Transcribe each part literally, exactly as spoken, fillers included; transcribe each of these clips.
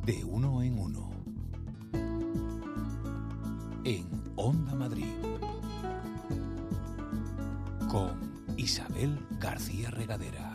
De uno en uno. En Onda Madrid. Con Isabel García Regadera.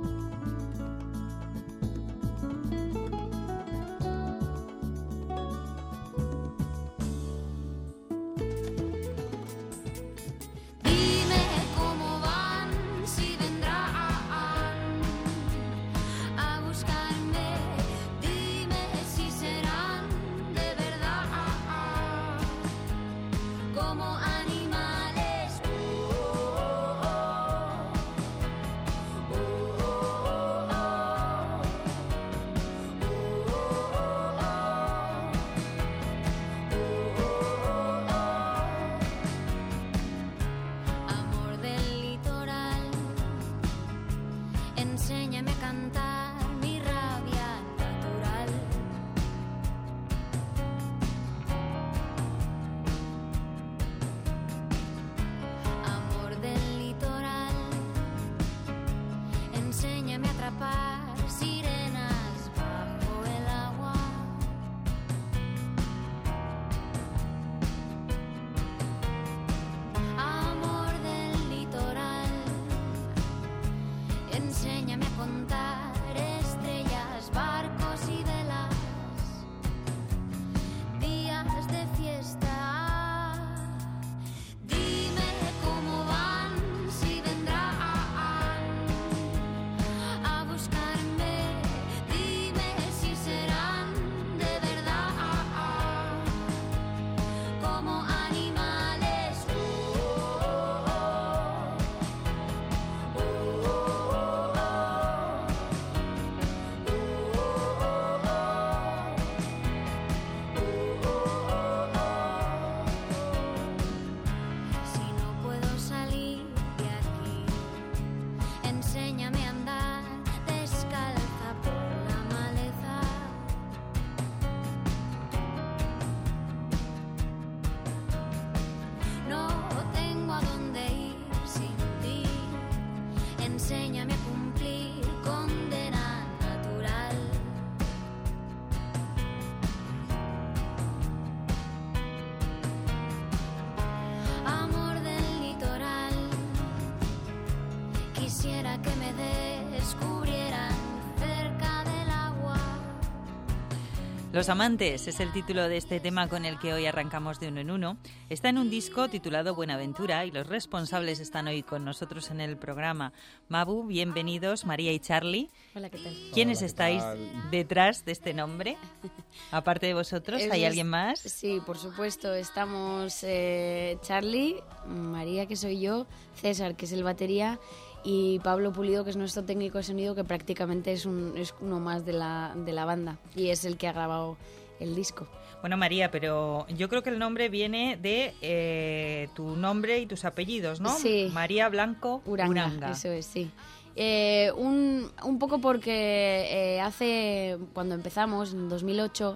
Los amantes es el título de este tema con el que hoy arrancamos de uno en uno. Está en un disco titulado Buenaventura y los responsables están hoy con nosotros en el programa. Mabu, bienvenidos, María y Charlie. Hola, ¿qué tal? ¿Quiénes Hola, ¿qué estáis tal? detrás de este nombre? Aparte de vosotros, ¿hay Es- alguien más? Sí, por supuesto. Estamos eh, Charlie, María, que soy yo, César, que es el batería, y Pablo Pulido, que es nuestro técnico de sonido, que prácticamente es, un, es uno más de la, de la banda y es el que ha grabado el disco. Bueno, María, pero yo creo que el nombre viene de eh, tu nombre y tus apellidos, ¿no? Sí. María Blanco Uranga, Uranga. eso es, sí. Eh, un, un poco porque eh, hace, cuando empezamos, en dos mil ocho,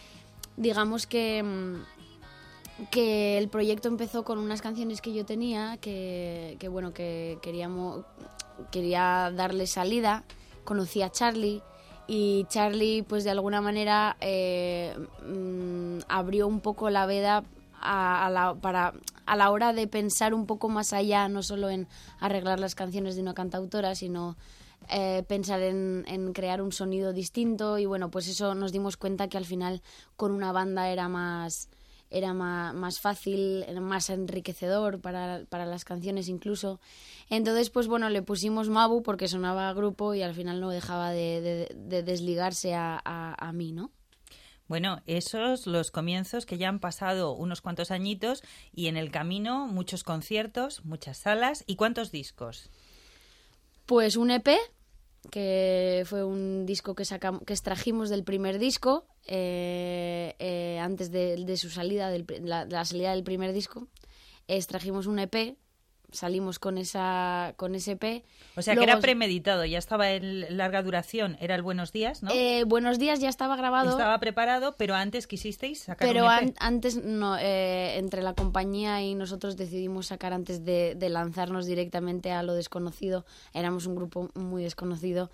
digamos que, mm, que el proyecto empezó con unas canciones que yo tenía, que, que bueno, que queríamos, quería darle salida. Conocí a Charlie y Charlie, pues de alguna manera, eh, mm, abrió un poco la veda a, a la, para, a la hora de pensar un poco más allá, no solo en arreglar las canciones de una cantautora, sino eh, pensar en, en crear un sonido distinto. Y bueno, pues eso nos dimos cuenta que al final con una banda era más, era más, más fácil, era más enriquecedor para, para las canciones incluso. Entonces, pues bueno, le pusimos Mabu porque sonaba a grupo y al final no dejaba de, de, de desligarse a, a, a mí, ¿no? Bueno, esos los comienzos que ya han pasado unos cuantos añitos y en el camino muchos conciertos, muchas salas. ¿Y cuántos discos? Pues un E P, que fue un disco que sacamos, que extrajimos del primer disco, eh, eh, antes de, de su salida, del, la, de la salida del primer disco, extrajimos un E P, salimos con esa con ese E P. O sea, Luego, que era premeditado, ya estaba en larga duración, era el Buenos Días, ¿no? Eh, Buenos Días ya estaba grabado. Estaba preparado, pero antes quisisteis sacar Pero un E P. an- antes, no, eh, entre la compañía y nosotros decidimos sacar antes de, de lanzarnos directamente a lo desconocido. Éramos un grupo muy desconocido.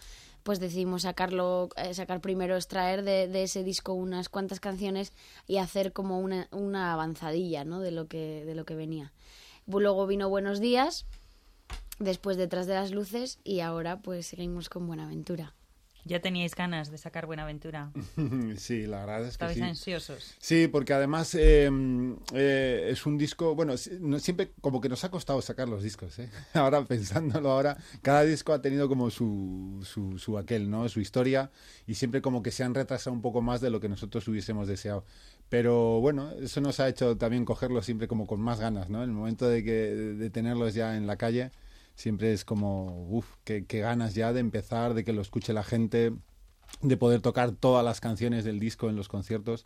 pues decidimos sacarlo, eh, sacar primero, extraer de, de ese disco unas cuantas canciones y hacer como una, una avanzadilla, ¿no? de lo que, de lo que venía. Luego vino Buenos Días, después Detrás de las Luces y ahora pues seguimos con Buenaventura. ¿Ya teníais ganas de sacar Buenaventura? Sí, la verdad es que ¿Estabais sí. ansiosos? Sí, porque además eh, eh, es un disco, bueno, no, siempre como que nos ha costado sacar los discos, ¿eh? Ahora pensándolo ahora, cada disco ha tenido como su, su, su aquel, ¿no? Su historia y siempre como que se han retrasado un poco más de lo que nosotros hubiésemos deseado. Pero bueno, eso nos ha hecho también cogerlos siempre como con más ganas, ¿no? En el momento de, que, de tenerlos ya en la calle, siempre es como, uff, qué, qué ganas ya de empezar, de que lo escuche la gente, de poder tocar todas las canciones del disco en los conciertos.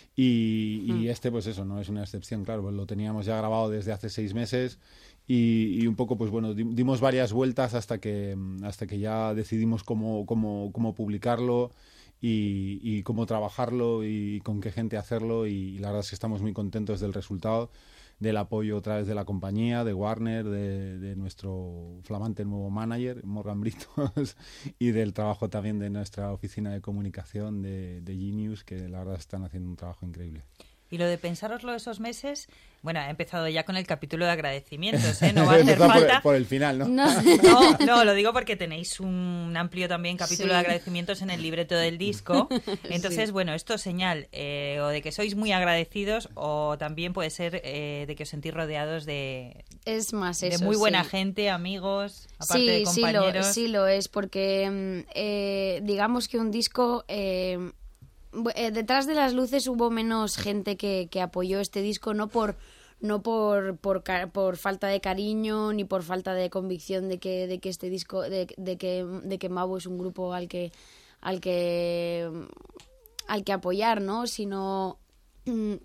Y, y este, pues eso, no es una excepción, claro, pues lo teníamos ya grabado desde hace seis meses y, y un poco, pues bueno, dimos varias vueltas hasta que, hasta que ya decidimos cómo, cómo, cómo publicarlo y, y cómo trabajarlo y con qué gente hacerlo, y la verdad es que estamos muy contentos del resultado, del apoyo otra vez de la compañía, de Warner, de, de nuestro flamante nuevo manager, Morgan Britos, y del trabajo también de nuestra oficina de comunicación de, de Genius, que la verdad están haciendo un trabajo increíble. Y lo de pensároslo esos meses, bueno, ha empezado ya con el capítulo de agradecimientos, ¿eh? No va a hacer por falta... El, por el final, ¿no? No. no, no, lo digo porque tenéis un amplio también capítulo Sí. de agradecimientos en el libreto del disco. Entonces, Sí. bueno, esto es señal eh, o de que sois muy agradecidos o también puede ser eh, de que os sentís rodeados de, Es más de eso, muy buena sí. gente, amigos, aparte Sí, de sí compañeros. lo, sí lo es, porque eh, digamos que un disco... Eh, bu- eh, detrás de las luces hubo menos gente que, que apoyó este disco, no por no por, por ca- por falta de cariño ni por falta de convicción de que de que este disco de, de que de que Mabu es un grupo al que al que al que apoyar, ¿no? Sino mm,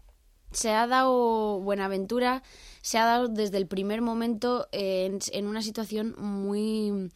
se ha dado Buenaventura, se ha dado desde el primer momento eh, en, en una situación muy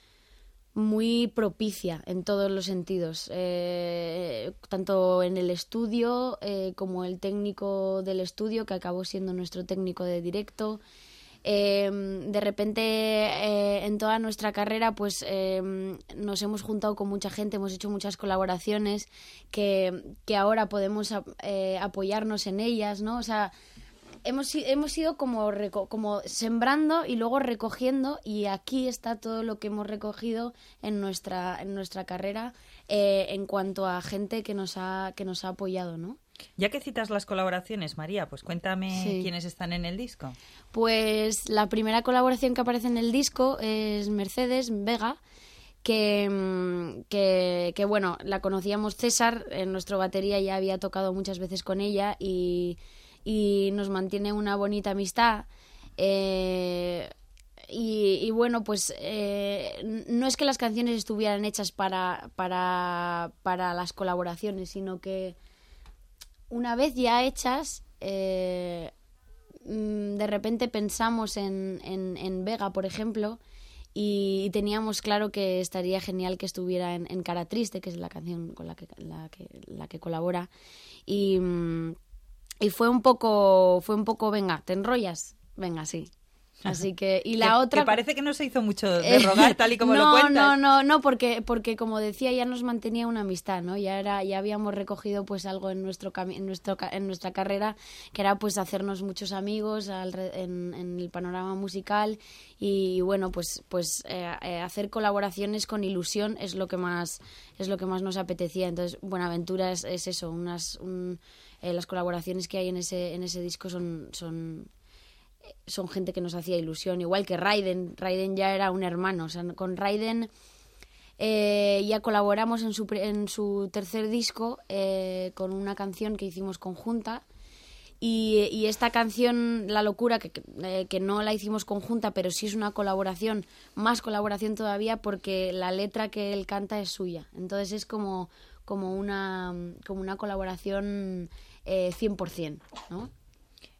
muy propicia en todos los sentidos, eh, tanto en el estudio eh, como el técnico del estudio, que acabó siendo nuestro técnico de directo. Eh, de repente eh, en toda nuestra carrera pues eh, nos hemos juntado con mucha gente, hemos hecho muchas colaboraciones que, que ahora podemos eh, apoyarnos en ellas, ¿no? O sea, hemos, hemos ido como, reco- como sembrando y luego recogiendo, y aquí está todo lo que hemos recogido en nuestra, en nuestra carrera eh, en cuanto a gente que nos ha, que nos ha apoyado, ¿no? Ya que citas las colaboraciones, María, pues cuéntame Sí. quiénes están en el disco. Pues la primera colaboración que aparece en el disco es Mercedes Vega, que, mm, que, que bueno, la conocíamos César, en nuestra batería ya había tocado muchas veces con ella y, y nos mantiene una bonita amistad. Eh, y, y bueno, pues eh, no es que las canciones estuvieran hechas para, para, para las colaboraciones, sino que una vez ya hechas, eh, de repente pensamos en, en, en Vega, por ejemplo, y teníamos claro que estaría genial que estuviera en, en Cara Triste, que es la canción con la que, la que, la que colabora. Y, y fue un poco, fue un poco, venga, ¿te enrollas? Venga, sí. Así que, y la que, otra... que parece que no se hizo mucho de rogar, tal y como no, lo cuentas. No, no, no, porque, porque como decía, ya nos mantenía una amistad, ¿no? Ya era, ya habíamos recogido pues algo en nuestro cami- en nuestro ca- en nuestra carrera, que era pues hacernos muchos amigos alre- en, en el panorama musical, y bueno, pues, pues eh, eh, hacer colaboraciones con ilusión es lo que más, es lo que más nos apetecía. Entonces, Buenaventura es, es eso, unas, un, eh, las colaboraciones que hay en ese, en ese disco son, son son gente que nos hacía ilusión, igual que Raiden. Raiden ya era un hermano, o sea, con Raiden eh, ya colaboramos en su, en su tercer disco eh, con una canción que hicimos conjunta, y, y esta canción, La Locura, que, eh, que no la hicimos conjunta, pero sí es una colaboración, más colaboración todavía, porque la letra que él canta es suya, entonces es como, como, una, como una colaboración eh, cien por ciento, ¿no?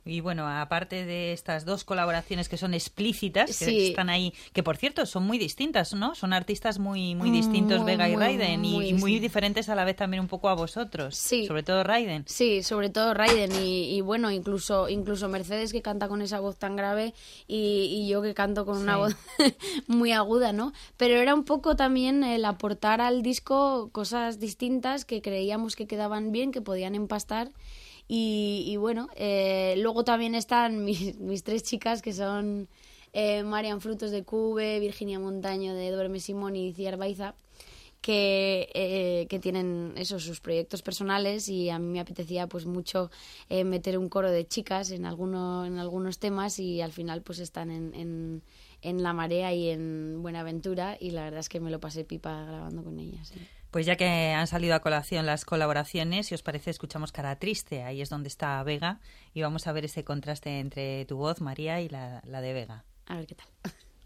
Y bueno, aparte de estas dos colaboraciones que son explícitas, que Sí. están ahí, que por cierto son muy distintas, ¿no? Son artistas muy muy distintos, Muy, Vega y muy, Raiden, y, muy y muy distintos. diferentes a la vez también un poco a vosotros. Sí. Sobre todo Raiden. Sí, sobre todo Raiden y, y bueno, incluso incluso Mercedes, que canta con esa voz tan grave, y, y yo que canto con una Sí. voz muy aguda, ¿no? Pero era un poco también el aportar al disco cosas distintas que creíamos que quedaban bien, que podían empastar. Y, y bueno, eh, luego también están mis, mis tres chicas, que son eh, Marian Frutos de Cube, Virginia Montaño de Duerme Simón y Ciar Baiza, que, eh, que tienen eso, sus proyectos personales, y a mí me apetecía pues mucho eh, meter un coro de chicas en, alguno, en algunos temas, y al final pues están en, en, en La Marea y en Buenaventura, y la verdad es que me lo pasé pipa grabando con ellas. ¿Sí? Pues ya que han salido a colación las colaboraciones, si os parece, escuchamos Cara Triste. Ahí es donde está Vega, y vamos a ver ese contraste entre tu voz, María, y la, la de Vega. A ver qué tal.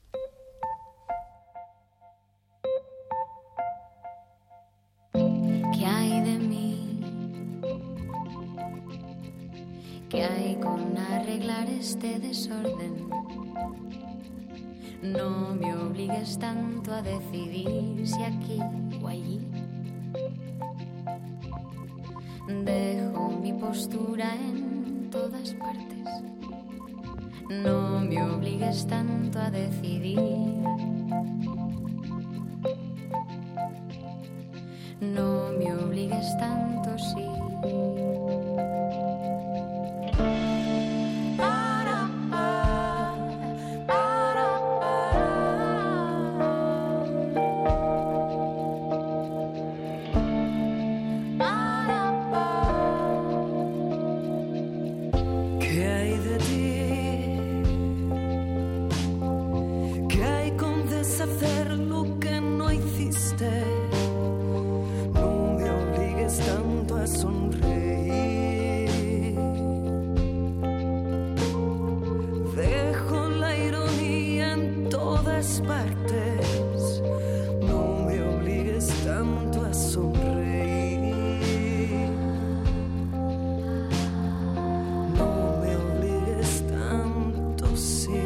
¿Qué hay de mí? ¿Qué hay con arreglar este desorden? No me obligues tanto a decidir si aquí o allí. Dejo mi postura en todas partes. No me obligues tanto a decidir. No me obligues tanto, sí. Para, pa, para, para, para. ¿Qué hay de ti? ¿Qué hay con deshacer lo que no hiciste? No me obligues tanto a sonreír. Dejo la ironía en todas partes. No me obligues tanto a sonreír. No me obligues tanto, sí.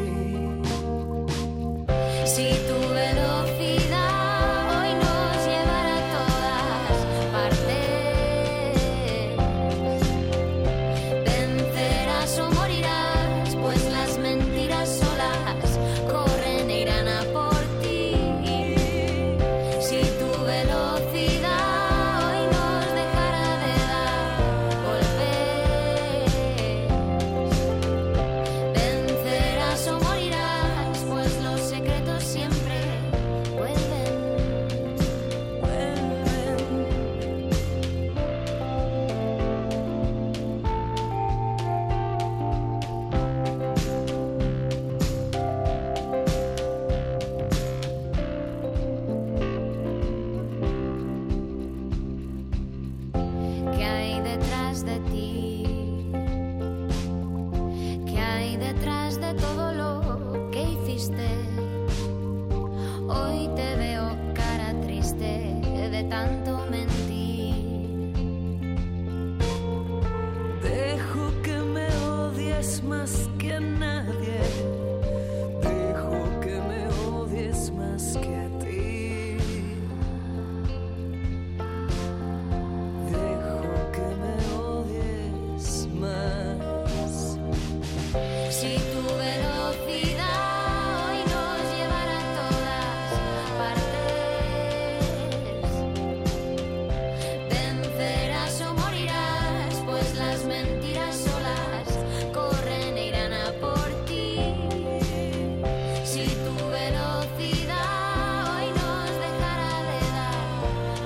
Si tu velocidad hoy nos llevará a todas partes, vencerás o morirás, pues las mentiras solas corren e irán a por ti. Si tu velocidad hoy nos dejará de dar golpes, vencerás o morirás, pues los secretos siempre vuelven. ¿Qué hay detrás de ti? ¿Qué hay detrás de todo lo que hiciste? Hoy te veo cara triste de tanto mentir. Dejo que me odies más que nadie. Dejo que me odies más que a ti. Dejo que me odies más. Si tu velocidad hoy nos llevará a todas partes, vencerás o morirás, pues las mentiras solas corren e irán a por ti. Si tu velocidad hoy nos dejará de dar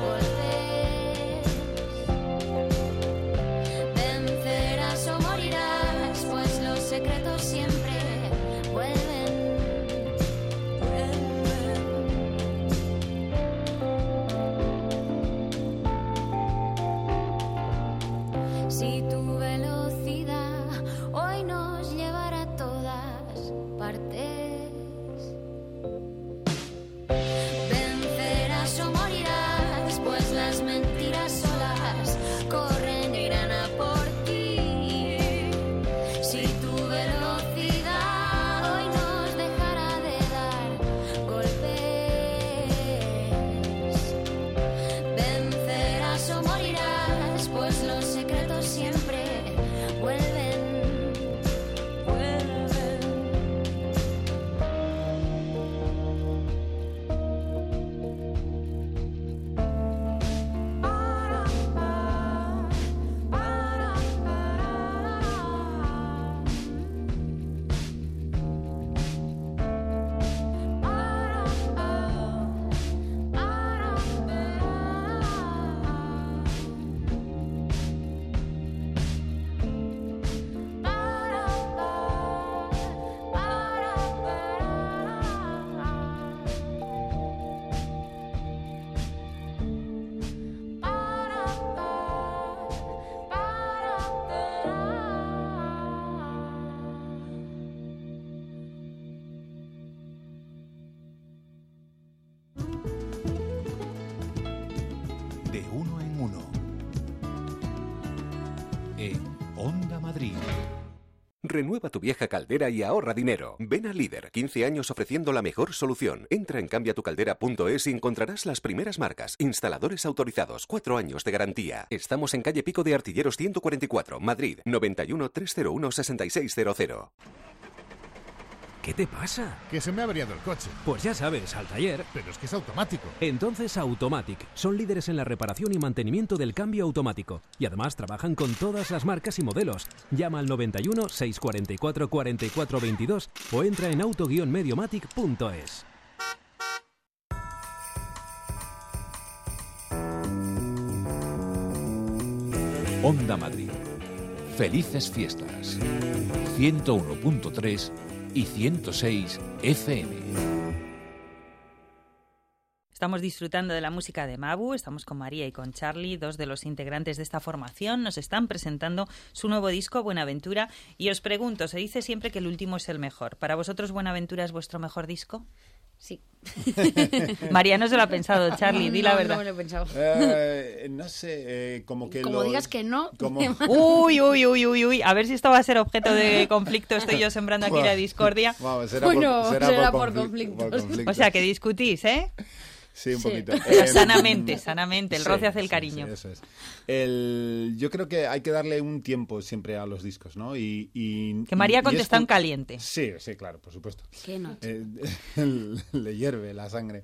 golpes, vencerás o morirás, pues los secretos siempre vuelven. Si tu velocidad hoy nos llevará a todas partes, vencerás o morirás, pues las mentiras solas corren e irán a por ti. Si tu en Onda Madrid. Renueva tu vieja caldera y ahorra dinero. Ven a Líder, quince años ofreciendo la mejor solución. Entra en cambia tu caldera punto es y encontrarás las primeras marcas. Instaladores autorizados, cuatro años de garantía. Estamos en calle Pico de Artilleros ciento cuarenta y cuatro, Madrid, noventa y uno, trescientos uno, sesenta y seis cero cero. ¿Qué te pasa? Que se me ha averiado el coche. Pues ya sabes, al taller. Pero es que es automático. Entonces Automatic. Son líderes en la reparación y mantenimiento del cambio automático. Y además trabajan con todas las marcas y modelos. Llama al noventa y uno, seiscientos cuarenta y cuatro, cuarenta y cuatro veintidós o entra en auto guion mediomatic punto es. Onda Madrid. Felices fiestas. ciento uno punto tres y ciento seis F M. Estamos disfrutando de la música de Mabu, estamos con María y con Charlie, dos de los integrantes de esta formación. Nos están presentando su nuevo disco, Buenaventura, y os pregunto, se dice siempre que el último es el mejor. ¿Para vosotros Buenaventura es vuestro mejor disco? Sí. María no se lo ha pensado, Charlie, di la no, verdad. No me lo he pensado. Eh, no sé, eh, como que Como los- digas que no. como- Uy, uy, uy, uy, uy, a ver si esto va a ser objeto de conflicto, estoy yo sembrando aquí la discordia. Vamos, será Bueno, por, será será por, por confli- conflictos. por conflictos. O sea, que discutís, ¿eh? Sí, un Sí. poquito. Pero Eh, sanamente, sanamente, el sí, roce hace el sí, cariño. sí, eso es. El, yo creo que hay que darle un tiempo siempre a los discos, ¿no? Y, y- Que María y- y contesta es en cu- caliente. Sí, sí, claro, por supuesto. ¿Qué no? Eh, le hierve la sangre.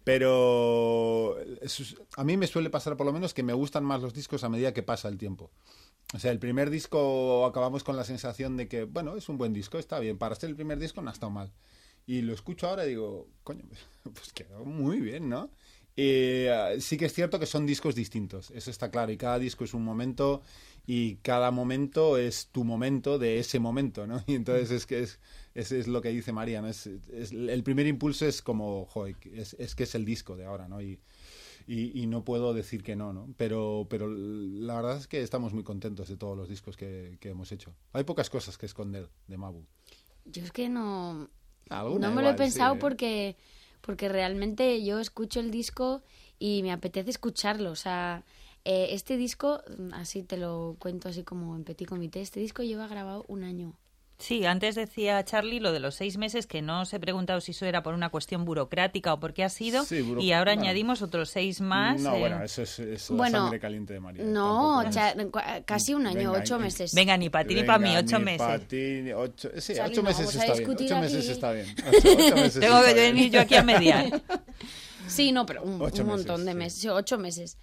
Pero es- a mí me suele pasar por lo menos que me gustan más los discos a medida que pasa el tiempo. O sea, el primer disco acabamos con la sensación de que, bueno, es un buen disco, está bien. Para ser el primer disco no ha estado mal. Y lo escucho ahora y digo, coño, pues quedó muy bien, ¿no? Y uh, sí que es cierto que son discos distintos, eso está claro. Y cada disco es un momento y cada momento es tu momento de ese momento, ¿no? Y entonces es que es, es, es lo que dice María, ¿no? Es, es, el primer impulso es como, joder, es, es que es el disco de ahora, ¿no? Y, y, y no puedo decir que no, ¿no? Pero, pero la verdad es que estamos muy contentos de todos los discos que, que hemos hecho. Hay pocas cosas que esconder de Mabu. Yo es que no... Alguna no me lo he igual, pensado sí. porque, porque realmente yo escucho el disco y me apetece escucharlo. O sea, eh, este disco, así te lo cuento así como en petit comité, este disco lleva grabado un año. Sí, antes decía Charlie lo de los seis meses, que no os he preguntado si eso era por una cuestión burocrática o por qué ha sido, Sí, buro- y ahora bueno. añadimos otros seis más. No, eh, bueno, eso es, es la Bueno, sangre caliente de María. No, Tampoco cha- es- cua- casi un año, Venga, ocho en- meses. Venga, ni para ti ni para mí, Venga, ocho ni meses. pa' ti, ni ocho, sí, Charlie, ocho no meses vamos a está bien. discutir Ocho meses aquí. está bien. Ocho, ocho meses Tengo está que bien. venir yo aquí a mediar. Sí, no, pero un, Ocho un montón meses, de sí. meses, sí, ocho meses.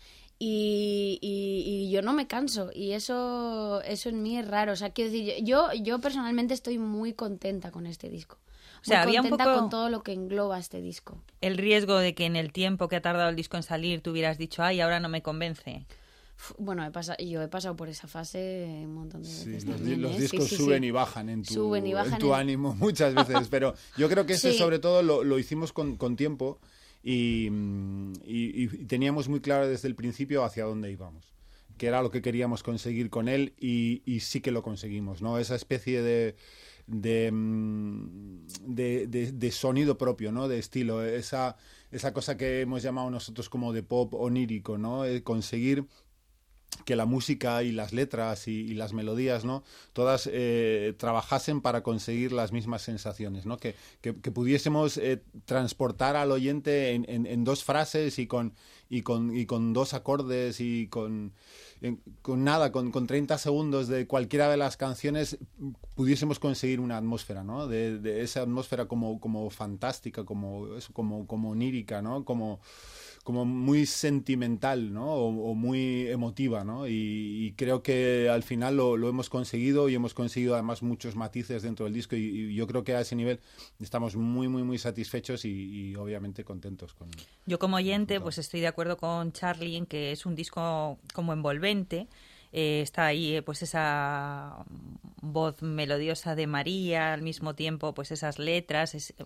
Y, y, y yo no me canso y eso eso en mí es raro. O sea, quiero decir, yo, yo personalmente estoy muy contenta con este disco. O sea, muy había un contenta poco- con todo lo que engloba este disco. El riesgo de que en el tiempo que ha tardado el disco en salir tú hubieras dicho, ay, ahora no me convence. Uf, Bueno, he pasado, yo he pasado por esa fase un montón de Sí, veces. los, también, los ¿eh? Sí, discos sí, suben sí. y bajan en tu, Suben y bajan en tu en- ánimo muchas veces, pero yo creo que ese Sí. sobre todo lo, lo hicimos con, con tiempo y, mm, y- y teníamos muy claro desde el principio hacia dónde íbamos, que era lo que queríamos conseguir con él y, y sí que lo conseguimos, ¿no? Esa especie de de, mm, de, de- de sonido propio, ¿no? De estilo, esa, esa cosa que hemos llamado nosotros como de pop onírico, ¿no? Eh, conseguir que la música y las letras y, y las melodías, ¿no? Todas eh, trabajasen para conseguir las mismas sensaciones, ¿no? Que, que, que pudiésemos eh, transportar al oyente en, en, en dos frases y con, y con, y con dos acordes y con, en- con nada, con, con treinta segundos de cualquiera de las canciones pudiésemos conseguir una atmósfera, ¿no? De, de esa atmósfera como, como fantástica, como, eso, como, como onírica, ¿no? Como como muy sentimental, ¿no? O, o muy emotiva, ¿no? Y, y creo que al final lo, lo hemos conseguido y hemos conseguido además muchos matices dentro del disco y, y yo creo que a ese nivel estamos muy, muy, muy satisfechos y, y obviamente contentos con... Yo como oyente, resultado. pues estoy de acuerdo con Charlie en que es un disco como envolvente. Eh, está ahí eh, pues esa voz melodiosa de María, al mismo tiempo pues esas letras, es, um,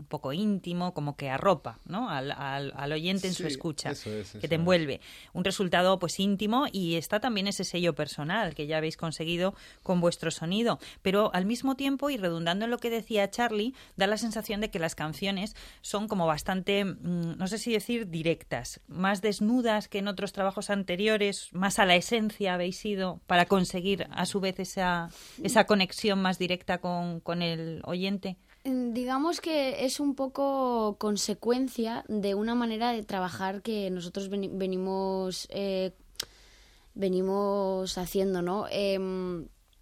poco íntimo, como que arropa, ¿no? Al, al, al oyente en Sí, su escucha, eso es, eso que te es. envuelve. Un resultado pues íntimo, y está también ese sello personal que ya habéis conseguido con vuestro sonido. Pero al mismo tiempo, y redundando en lo que decía Charlie, da la sensación de que las canciones son como bastante, mmm, no sé si decir directas, más desnudas que en otros trabajos anteriores, más a la esencia habéis ido para conseguir a su vez esa, esa conexión más directa con, con el oyente. Digamos que es un poco consecuencia de una manera de trabajar que nosotros veni- venimos eh, venimos haciendo, ¿no? Eh,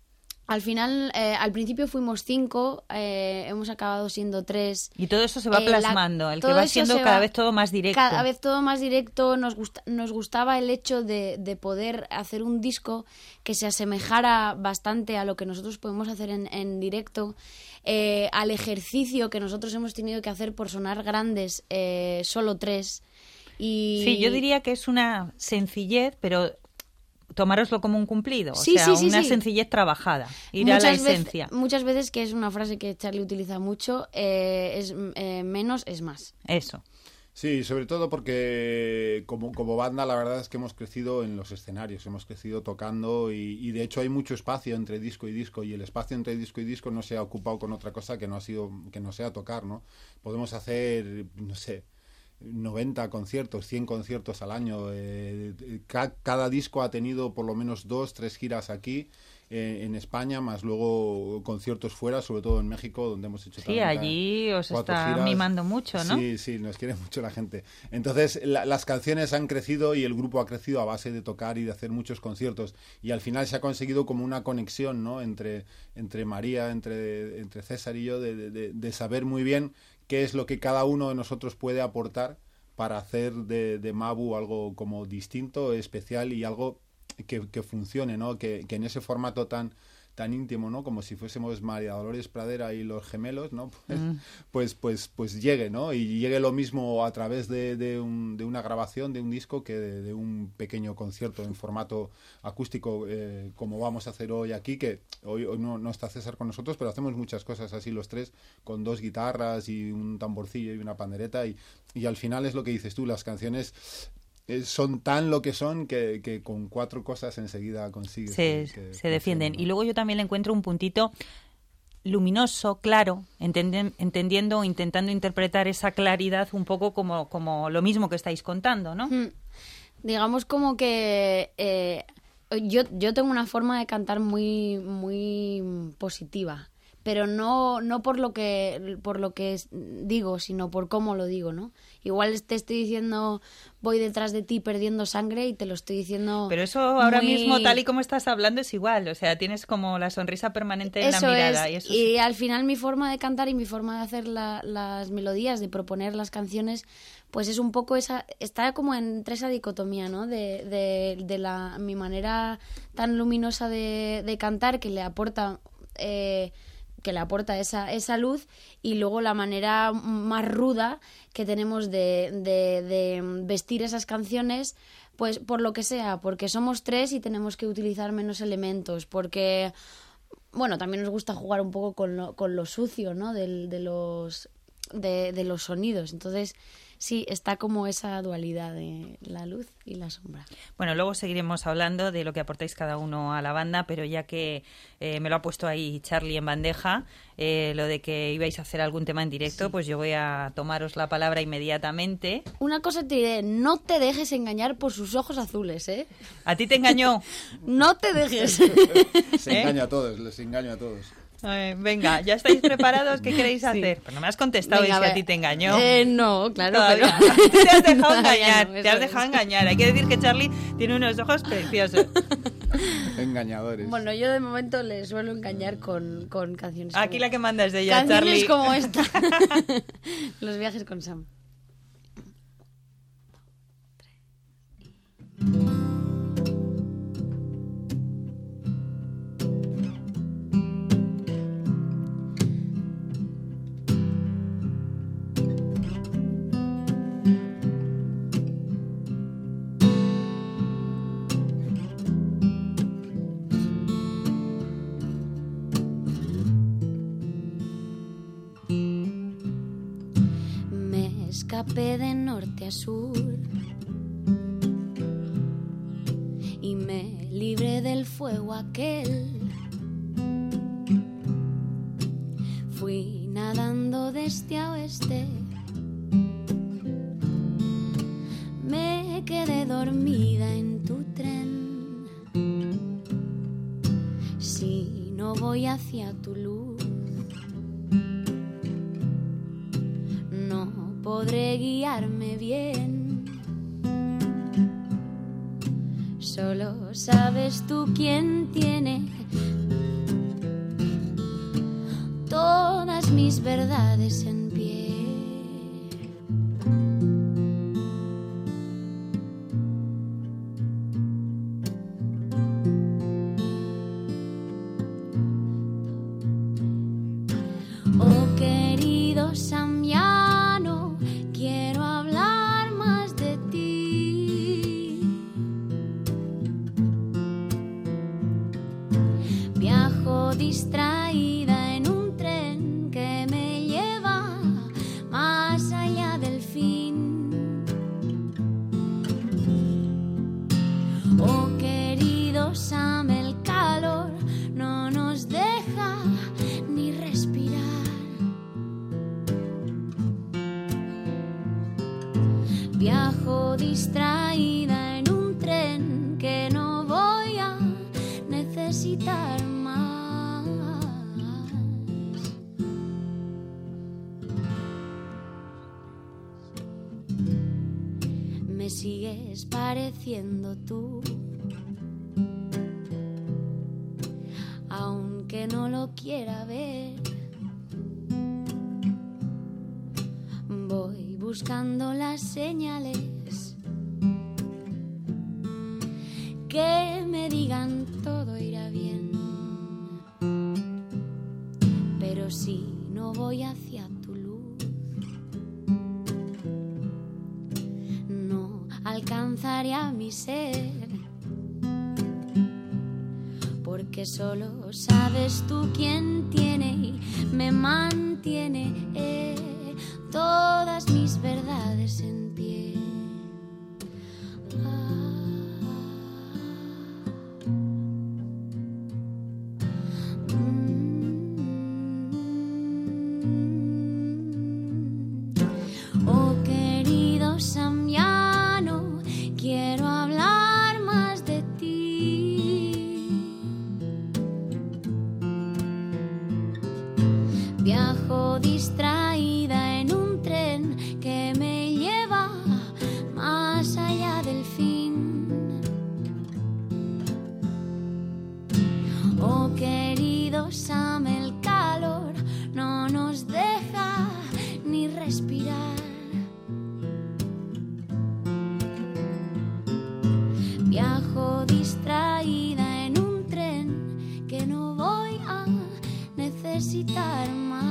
al final, eh, al principio fuimos cinco, eh, hemos acabado siendo tres. Y todo eso se va Eh, la- plasmando, el que todo va eso siendo se cada va- vez todo más directo. Cada vez todo más directo. Nos, gusta, nos gustaba el hecho de, de poder hacer un disco que se asemejara bastante a lo que nosotros podemos hacer en, en directo, eh, al ejercicio que nosotros hemos tenido que hacer por sonar grandes, eh, solo tres. Y... Sí, yo diría que es una sencillez, pero tomároslo como un cumplido. Sí, o sea, sí, sí, una sí. sencillez trabajada, ir muchas a la veces- esencia. muchas veces, que es una frase que Charlie utiliza mucho, eh, es eh, menos es más. Eso. Sí, sobre todo porque como, como banda la verdad es que hemos crecido en los escenarios, hemos crecido tocando y, y de hecho hay mucho espacio entre disco y disco, y el espacio entre disco y disco no se ha ocupado con otra cosa que no ha sido que no sea tocar, ¿no? Podemos hacer, no sé, noventa conciertos, cien conciertos al año. Eh, ca- cada disco ha tenido por lo menos dos, tres giras aquí eh, en España, más luego conciertos fuera, sobre todo en México, donde hemos hecho Sí, también allí os cuatro está giras. mimando mucho, ¿no? Sí, sí, nos quiere mucho la gente. Entonces, la- las canciones han crecido y el grupo ha crecido a base de tocar y de hacer muchos conciertos. Y al final se ha conseguido como una conexión, ¿no? Entre, entre María, entre, entre César y yo, de, de, de saber muy bien qué es lo que cada uno de nosotros puede aportar para hacer de, de Mabu algo como distinto, especial y algo que, que funcione, ¿no? Que, que en ese formato tan tan íntimo, ¿no? Como si fuésemos María Dolores Pradera y los gemelos, ¿no? Pues, Mm. pues, pues, pues llegue, ¿no? Y llegue lo mismo a través de, de, un, de una grabación, de un disco, que de, de un pequeño concierto en formato acústico, eh, como vamos a hacer hoy aquí, que hoy, hoy no, no está César con nosotros, pero hacemos muchas cosas así los tres, con dos guitarras y un tamborcillo y una pandereta, y, y al final es lo que dices tú, las canciones eh, son tan lo que son que, que con cuatro cosas enseguida consigues Se, que- que se defienden. funcionen, ¿no? Y luego yo también le encuentro un puntito luminoso, claro, entenden- entendiendo o intentando interpretar esa claridad un poco como, como lo mismo que estáis contando, ¿no? Mm. Digamos como que eh, yo, yo tengo una forma de cantar muy, muy positiva, pero no, no por lo que por lo que es- digo, sino por cómo lo digo, ¿no? Igual te estoy diciendo voy detrás de ti perdiendo sangre y te lo estoy diciendo. Pero eso ahora muy- mismo, tal y como estás hablando, es igual. O sea, tienes como la sonrisa permanente en Eso la mirada. es, y eso y sí. al final mi forma de cantar y mi forma de hacer la- las melodías, de proponer las canciones, pues es un poco esa, está como entre esa dicotomía, ¿no? De, de, de la, mi manera tan luminosa de, de cantar, que le aporta eh, que le aporta esa, esa luz, y luego la manera más ruda que tenemos de, de, de vestir esas canciones, pues por lo que sea, porque somos tres y tenemos que utilizar menos elementos, porque bueno, también nos gusta jugar un poco con lo, con lo sucio, ¿no? Del, de los de, de los sonidos. Entonces, sí, está como esa dualidad de la luz y la sombra. Bueno, luego seguiremos hablando de lo que aportáis cada uno a la banda, pero ya que eh, me lo ha puesto ahí Charlie en bandeja, eh, lo de que ibais a hacer algún tema en directo, pues yo voy a tomaros la palabra inmediatamente. Una cosa te diré, no te dejes engañar por sus ojos azules, ¿eh? ¿A ti te engañó? No te dejes. Se ¿Eh? engaña a todos, les engaño a todos. Eh, venga, ¿ya estáis preparados? ¿Qué queréis hacer? Pues no me has contestado Venga, y si a a ti ver. te engañó. Eh, no, claro, Todavía. pero... Te has dejado Todavía engañar, no, te eso has dejado es. engañar. Hay que decir que Charlie tiene unos ojos preciosos. Engañadores. Bueno, yo de momento le suelo engañar con, con canciones Aquí como... la que manda es de ella, Canciones Charlie. como esta. Los viajes con Sam. escapé de norte a sur y me libré del fuego aquel. Fui nadando de este a oeste, me quedé dormida en tu tren. Si no voy hacia tu luz, no podré guiarme bien. Solo sabes tú quién tiene todas mis verdades en pie. Oh querido Samiano, quiero hablar más de ti. Viajo distraída en un tren que me lleva más allá del fin. Oh querido Sam, el calor no nos deja ni respirar. Viajo distraída en un tren que no voy a necesitar más. Me sigues pareciendo tú, aunque no lo quiera ver. Voy buscando las señales que me digan todo irá bien. Pero si no voy hacia tu luz, no alcanzaré a mi ser. Porque solo sabes tú quién tiene y me mantiene eh, todas mis verdades en pie. Ah. Mm. Oh querido Samiano, quiero hablar más de ti. Viajo distraída en un tren que me lleva más allá del fin. Oh querido Sam, el calor no nos deja ni respirar. Viajo distraída en un tren que no voy a necesitar más.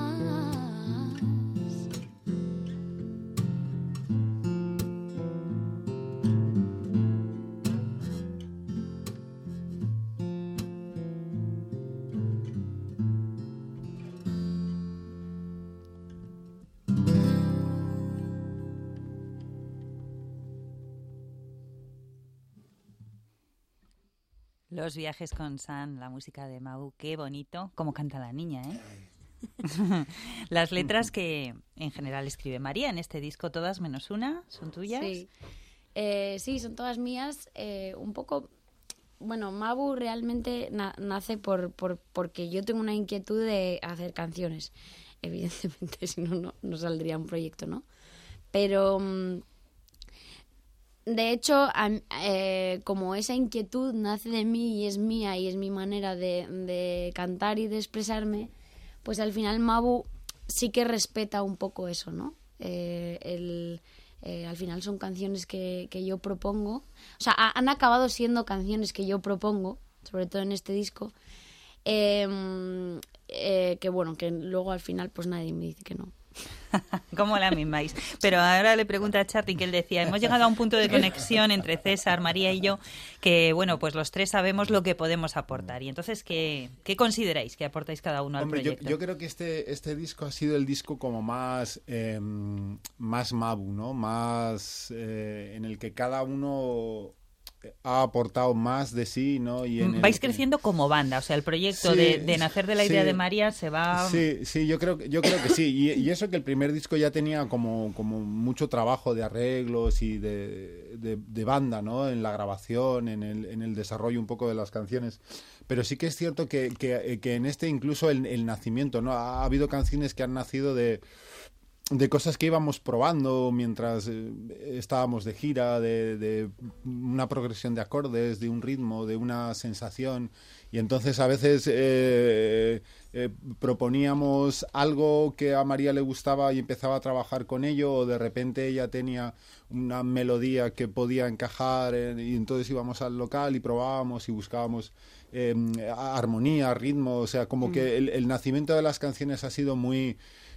Los viajes con Sam, la música de Mau, qué bonito, cómo canta la niña, ¿eh? Las letras que en general escribe María en este disco, todas menos una, ¿son tuyas? Sí, eh, sí son todas mías. Eh, un poco, bueno, Mabu realmente na- nace por, por porque yo tengo una inquietud de hacer canciones. Evidentemente, si no, no, no saldría un proyecto, ¿no? Pero... Mm, de hecho, a, eh, como esa inquietud nace de mí y es mía y es mi manera de, de cantar y de expresarme, pues al final Mabu sí que respeta un poco eso, ¿no? Eh, el, eh, al final son canciones que, que yo propongo. O sea, ha, han acabado siendo canciones que yo propongo, sobre todo en este disco, eh, eh, que bueno, que luego al final pues nadie me dice que no. ¿Cómo la mimáis? Pero ahora le pregunta a Charly, que él decía, hemos llegado a un punto de conexión entre César, María y yo, que bueno, pues los tres sabemos lo que podemos aportar. Y entonces, ¿qué, qué consideráis que aportáis cada uno al Hombre, proyecto? Yo, yo creo que este, este disco ha sido el disco como más, eh, más Mabu, ¿no? Más eh, en el que cada uno ha aportado más de sí, ¿no? Y en Vais el, creciendo como banda, o sea, el proyecto sí, de, de nacer de la idea sí, de María se va... Sí, sí, yo creo, yo creo que sí. Y, y eso que el primer disco ya tenía como, como mucho trabajo de arreglos y de, de, de banda, ¿no? En la grabación, en el, en el desarrollo un poco de las canciones. Pero sí que es cierto que, que, que en este incluso el, el nacimiento, ¿no? Ha, ha habido canciones que han nacido de... de cosas que íbamos probando mientras eh, estábamos de gira, de, de una progresión de acordes, de un ritmo, de una sensación, y entonces a veces eh, eh, proponíamos algo que a María le gustaba y empezaba a trabajar con ello, o de repente ella tenía una melodía que podía encajar en, y entonces íbamos al local y probábamos y buscábamos eh, armonía, ritmo, o sea, como mm. que el, el nacimiento de las canciones ha sido muy...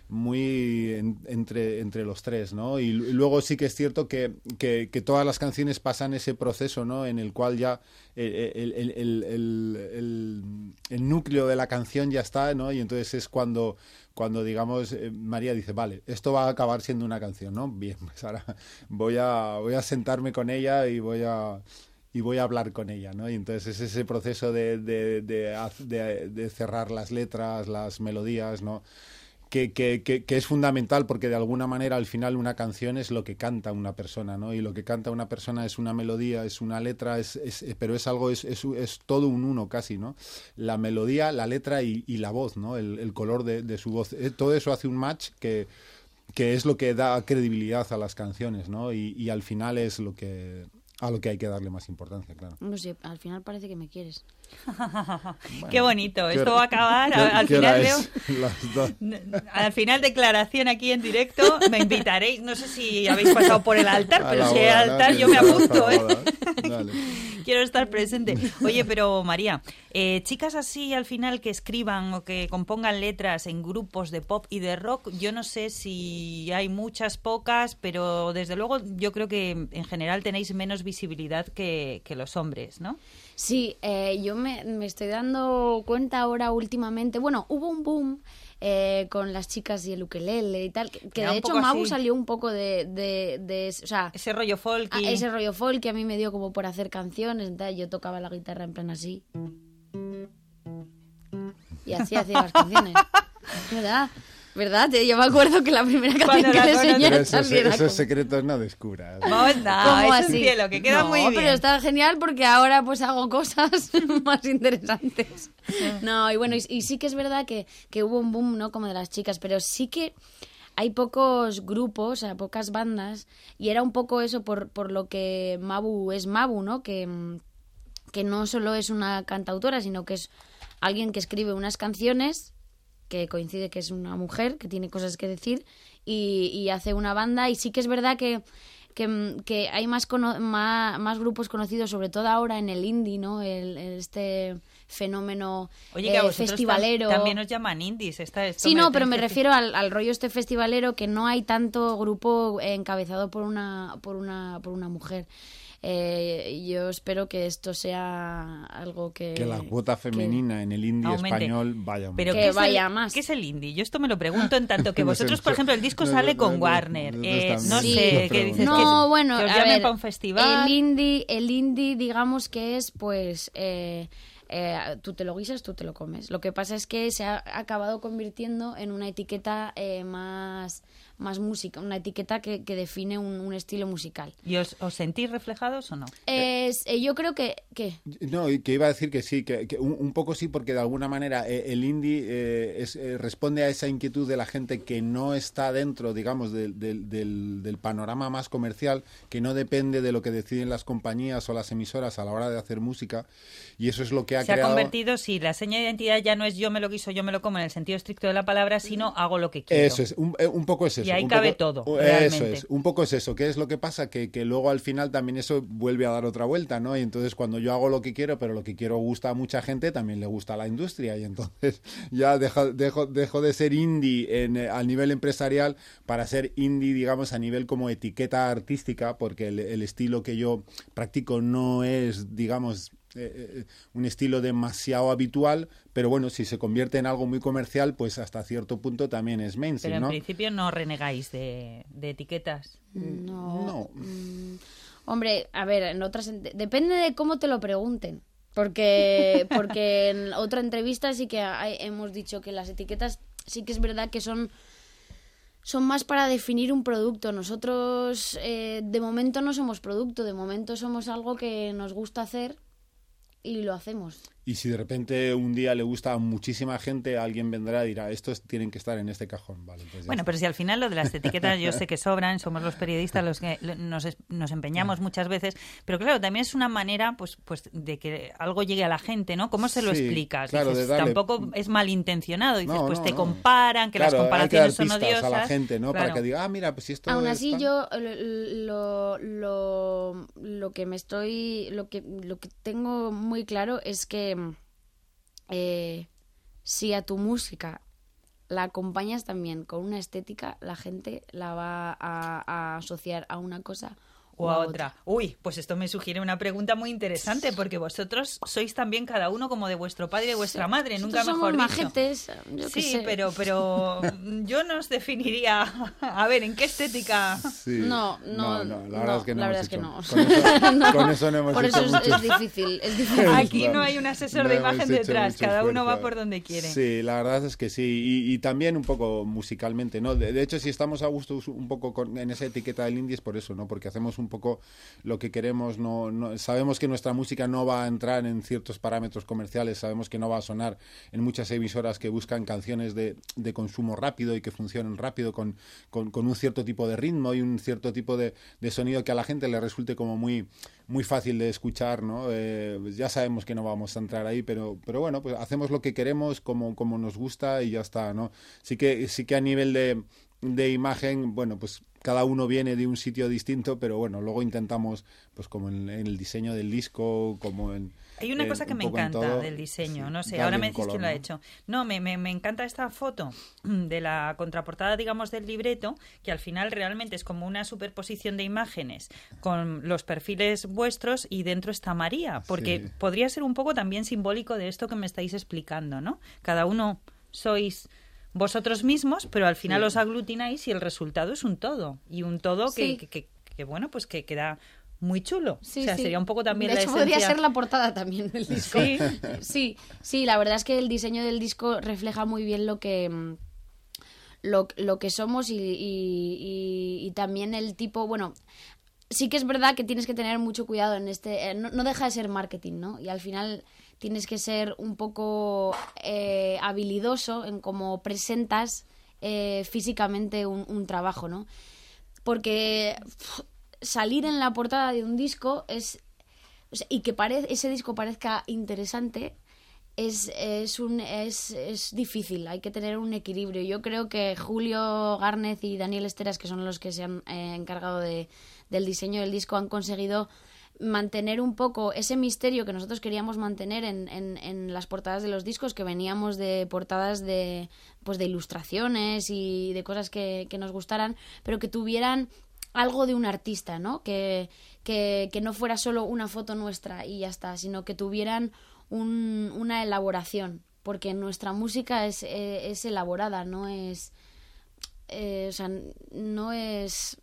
muy en, entre, entre los tres, ¿no? Y, y luego sí que es cierto que, que, que todas las canciones pasan ese proceso, ¿no? En el cual ya el, el, el, el, el, el núcleo de la canción ya está, ¿no? Y entonces es cuando, cuando digamos, eh, María dice, vale, esto va a acabar siendo una canción, ¿no? Bien, pues ahora voy a, voy a sentarme con ella y voy a... y voy a hablar con ella, ¿no? Y entonces es ese proceso de, de, de, de, de cerrar las letras, las melodías, ¿no? Que, que, que, que es fundamental porque de alguna manera al final una canción es lo que canta una persona, ¿no? Y lo que canta una persona es una melodía, es una letra, es, es, pero es algo, es, es, es todo un uno casi, ¿no? La melodía, la letra y, y la voz, ¿no? El, el color de, de su voz. Todo eso hace un match que, que es lo que da credibilidad a las canciones, ¿no? Y, y al final es lo que... a lo que hay que darle más importancia, claro. No sé, al final parece que me quieres. Bueno, qué bonito, ¿qué esto hora, va a acabar. ¿qué, al qué final hora veo. Las dos. Al final, declaración aquí en directo, me invitaréis. No sé si habéis pasado por el altar, A pero la si hay boda, altar, ¿no? yo me apunto, ¿eh? Boda. Dale. Quiero estar presente. Oye, pero María, eh, chicas así al final que escriban o que compongan letras en grupos de pop y de rock, yo no sé si hay muchas, pocas, pero desde luego yo creo que en general tenéis menos visibilidad que, que los hombres, ¿no? Sí, eh, yo me, me estoy dando cuenta ahora últimamente, bueno, hubo un boom eh, con las chicas y el ukelele y tal, que, que Era de un hecho poco Mabu así. salió un poco de, de, de, o sea, Ese rollo folk a- y... ese rollo folk que a mí me dio como por hacer canciones, entonces yo tocaba la guitarra en plan así y así hacía las canciones, ¿verdad? ¿Verdad? Yo me acuerdo que la primera canción Cuando que la le conocí- enseñé Pero a esos, Charly era esos como- secretos no descubras. No, no, ¿Cómo eso es así? cielo, que queda No, muy bien. pero está genial porque ahora pues hago cosas más interesantes. No, y bueno, y, y sí que es verdad que, que hubo un boom, ¿no? Como de las chicas, pero sí que hay pocos grupos, o sea, pocas bandas, y era un poco eso por, por lo que Mabu es Mabu, ¿no? Que, mm, que no solo es una cantautora, sino que es alguien que escribe unas canciones, que coincide que es una mujer, que tiene cosas que decir, y, y hace una banda, y sí que es verdad que, que, que hay más, cono- más, más grupos conocidos, sobre todo ahora en el indie, ¿no? El, el- este fenómeno Oye, que a eh, vosotros tam- festivalero. también os llaman indies. Esta, esto Sí, no, tenéis pero me que decir. refiero al, al rollo este festivalero, que no hay tanto grupo encabezado por una, por una, por una mujer. Eh, yo espero que esto sea algo que... Que la cuota femenina en el indie Aumente. español vaya Pero Que ¿qué es vaya el, más. ¿qué es el indie? Yo esto me lo pregunto en tanto que No sé, vosotros, no por sé. ejemplo, el disco No, sale no, con no, Warner. no, no eh, está no bien. sé, Sí. ¿qué dices? No, que, bueno, que os a llamen ver, para un festival. El indie, el indie, digamos que es, pues, eh, eh, tú te lo guisas, tú te lo comes. Lo que pasa es que se ha acabado convirtiendo en una etiqueta eh, más, más música, una etiqueta que, que define un, un estilo musical. ¿Y os, os sentís reflejados o no? Es, eh, yo creo que, ¿qué? No, y que iba a decir que sí, que, que un, un poco sí, porque de alguna manera eh, el indie eh, es, eh, responde a esa inquietud de la gente que no está dentro, digamos, del, del, del, del panorama más comercial, que no depende de lo que deciden las compañías o las emisoras a la hora de hacer música, y eso es lo que ha Se ha creado... convertido, sí, la seña de identidad ya no es yo me lo quiso, yo me lo como en el sentido estricto de la palabra, sino hago lo que quiero. Eso es, un, eh, un poco es eso. eso. Y ahí un cabe poco- todo, Eso realmente. es, un poco es eso. ¿Qué es lo que pasa? Que, que luego al final también eso vuelve a dar otra vuelta, ¿no? Y entonces cuando yo hago lo que quiero, pero lo que quiero gusta a mucha gente, también le gusta a la industria. Y entonces ya dejo, dejo, dejo de ser indie en, eh, a nivel empresarial para ser indie, digamos, a nivel como etiqueta artística, porque el, el estilo que yo practico no es, digamos, eh, un estilo demasiado habitual, pero bueno, si se convierte en algo muy comercial, pues hasta cierto punto también es mainstream, Pero en ¿no? principio no renegáis de, de etiquetas. No. No. Mm, hombre, a ver, en otras ent- depende de cómo te lo pregunten. Porque, porque en otra entrevista sí que hay- hemos dicho que las etiquetas sí que es verdad que son, son más para definir un producto. Nosotros eh, de momento no somos producto, de momento somos algo que nos gusta hacer y lo hacemos. Y si de repente un día le gusta a muchísima gente, alguien vendrá y dirá, estos tienen que estar en este cajón. Vale, pues ya Bueno, está. pero si al final lo de las etiquetas yo sé que sobran, somos los periodistas los que nos, es- nos empeñamos muchas veces, pero claro, también es una manera pues pues de que algo llegue a la gente, ¿no? ¿Cómo se lo Sí, explicas? claro, Dices, de darle- tampoco es malintencionado, dices, No, pues no, te no. comparan, que Claro, las hay que comparaciones dar son pistas odiosas. a la gente, ¿no? Claro. Para que diga, ah, mira, pues si esto Aún es así tan- yo lo, lo, lo que me estoy lo que lo que tengo muy claro es que eh, si a tu música la acompañas también con una estética, la gente la va a, a asociar a una cosa O a otra. Uy, pues esto me sugiere una pregunta muy interesante, porque vosotros sois también cada uno como de vuestro padre y de vuestra madre, nunca Nosotros mejor somos dicho. majetes, yo qué Sí, sé. pero pero yo no os definiría. A ver, ¿en qué estética? Sí. No, no, la verdad no, es que no. la hemos verdad es que hecho- no. Con eso, No. con eso no hemos Por hecho eso es, mucho. es difícil, es difícil. Aquí no hay un asesor No de hemos imagen hecho detrás, mucho cada uno va esfuerzo. por donde quiere. Sí, la verdad es que sí. Y, y también un poco musicalmente, ¿no? De, de hecho, si estamos a gusto un poco con, en esa etiqueta del indie es por eso, ¿no? Porque hacemos un poco lo que queremos, no, no sabemos que nuestra música no va a entrar en ciertos parámetros comerciales, sabemos que no va a sonar en muchas emisoras que buscan canciones de, de consumo rápido y que funcionen rápido con, con, con un cierto tipo de ritmo y un cierto tipo de, de sonido que a la gente le resulte como muy muy fácil de escuchar, ¿no? Eh, pues ya sabemos que no vamos a entrar ahí, pero pero bueno, pues hacemos lo que queremos como, como nos gusta y ya está, ¿no? Sí que sí que a nivel de, de imagen, bueno, pues cada uno viene de un sitio distinto, pero bueno, luego intentamos, pues como en, en el diseño del disco, como en... Hay una en- cosa que un me poco en encanta todo. del diseño, Sí, no sé, darle ahora me un decís color, quién lo ha ¿no? hecho. No, me, me, me encanta esta foto de la contraportada, digamos, del libreto, que al final realmente es como una superposición de imágenes con los perfiles vuestros y dentro está María, porque Sí. podría ser un poco también simbólico de esto que me estáis explicando, ¿no? Cada uno sois vosotros mismos, pero al final Sí. os aglutináis y el resultado es un todo, y un todo que, Sí. que, que, que, bueno, pues que queda muy chulo. Sí, o sea, sí. sería un poco también de la hecho, esencia. podría ser la portada también del disco. Sí. sí, sí, la verdad es que el diseño del disco refleja muy bien lo que mm, lo, lo que somos y, y, y- y también el tipo, bueno, sí que es verdad que tienes que tener mucho cuidado en este, eh, no, no deja de ser marketing, ¿no? Y al final tienes que ser un poco eh, habilidoso en cómo presentas eh, físicamente un, un trabajo, ¿no? Porque pf, salir en la portada de un disco es o sea, y que parez, ese disco parezca interesante es, es, un, es, es difícil, hay que tener un equilibrio. Yo creo que Julio Gárnez y Daniel Esteras, que son los que se han eh, encargado de, del diseño del disco, han conseguido mantener un poco ese misterio que nosotros queríamos mantener en, en, en las portadas de los discos, que veníamos de portadas de, pues de ilustraciones y de cosas que, que nos gustaran, pero que tuvieran algo de un artista, ¿no? Que, que, que no fuera solo una foto nuestra y ya está, sino que tuvieran un, una elaboración, porque nuestra música es, eh, es elaborada, no es... Eh, o sea, no es...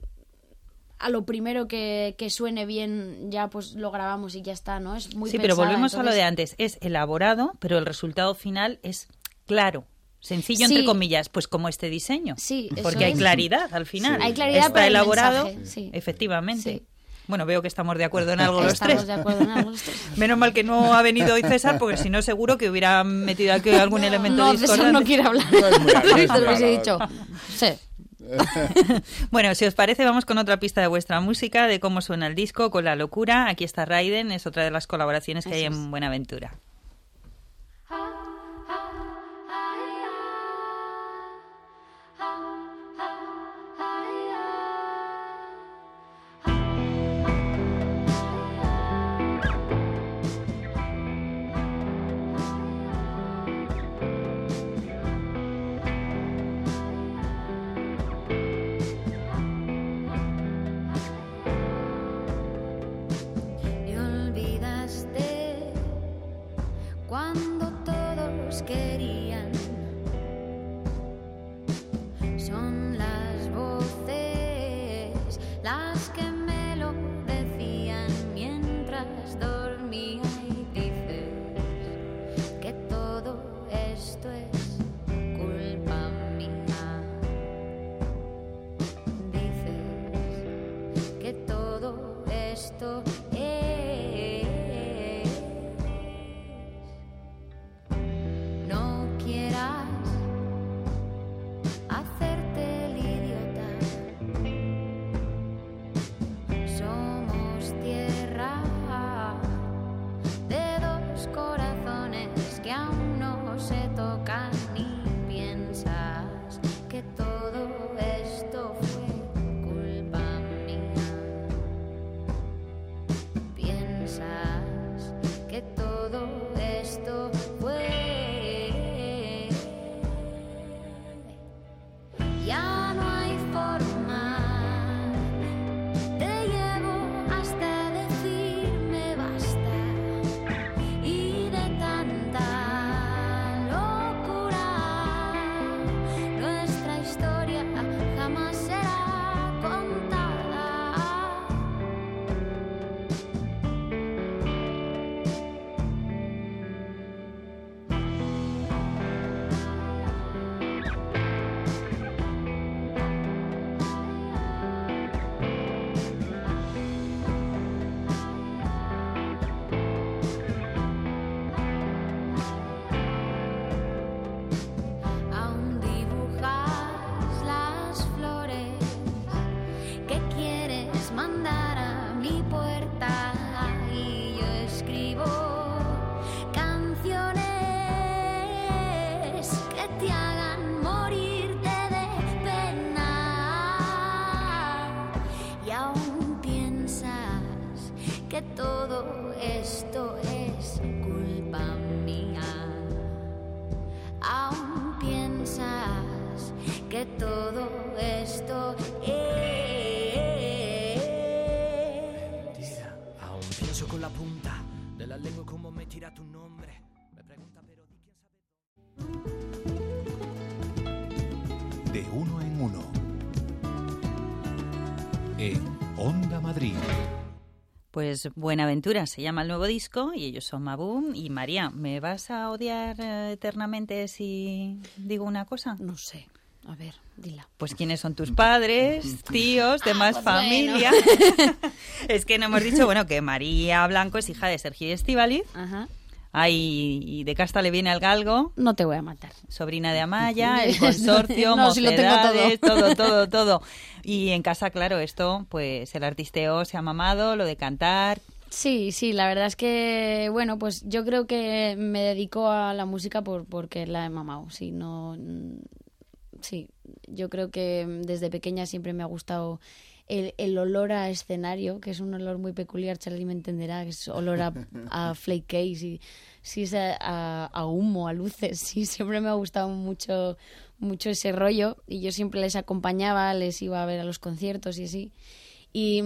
A lo primero que, que suene bien ya pues lo grabamos y ya está, ¿no? Es muy Sí, pero pensada, volvemos a lo entonces- de antes. Es elaborado, pero el resultado final es claro. Sencillo, Sí. entre comillas, pues como este diseño. Sí, eso Porque hay es. claridad al final. Sí. Hay claridad, Está pero el elaborado, mensaje, sí. efectivamente. Sí. Bueno, veo que estamos de acuerdo en algo los Estamos tres. de acuerdo en algo los tres. Menos mal que no ha venido hoy César, porque si no seguro que hubiera metido aquí algún elemento No, César discordante. no quiere hablar. No es muy- no es Te muy lo hubiese agradable. dicho. Sí. Bueno, si os parece, vamos con otra pista de vuestra música, de cómo suena el disco, con La Locura. Aquí está Raiden, es otra de las colaboraciones que hay Eso en es. Buenaventura. Ah, cuando todos querían. Son las voces las que me lo decían mientras dormía, y dices que todo esto es culpa mía. Dices que todo esto es. No quieras hacerte el idiota. Somos tierra de dos corazones que aún no se tocan, y piensas que todo esto fue culpa mía. Piensas que todo esto fue. Ya no hay forma, te llevo hasta decirme basta, y de tanta locura nuestra historia jamás será contada. Aún dibujas las flores que quieres mandar a mi puerta, y yo escribo canciones que te hagan morirte de pena. Y aún piensas que todo esto es culpa mía. Aún piensas que todo esto es. Tira, aún pienso con la punta de la lengua cómo me tira tu nombre. Me pregunta, pero di quién sabe. De uno en uno. En Onda Madrid. Pues Buenaventura se llama el nuevo disco y ellos son Mabú y María. ¿Me vas a odiar eh, eternamente si digo una cosa? No sé. A ver, dila. Pues quiénes son tus padres, tíos, demás pues familia. Es que no hemos dicho, bueno, que María Blanco es hija de Sergio Estíbaliz. Ajá. Ay, y de casta le viene al galgo. No te voy a matar. Sobrina de Amaya, el consorcio, No, si lo tengo mocedades, todo, todo, todo. Y en casa, claro, esto, pues el artisteo se ha mamado, lo de cantar. Sí, sí, la verdad es que, bueno, pues yo creo que me dedico a la música por porque la he mamado. Sí, no, sí, yo creo que desde pequeña siempre me ha gustado el, el olor a escenario, que es un olor muy peculiar, Charlie me entenderá, que es olor a, a flake case y sí, es a, a, a humo, a luces, sí, siempre me ha gustado mucho, mucho ese rollo y yo siempre les acompañaba, les iba a ver a los conciertos y así. Y,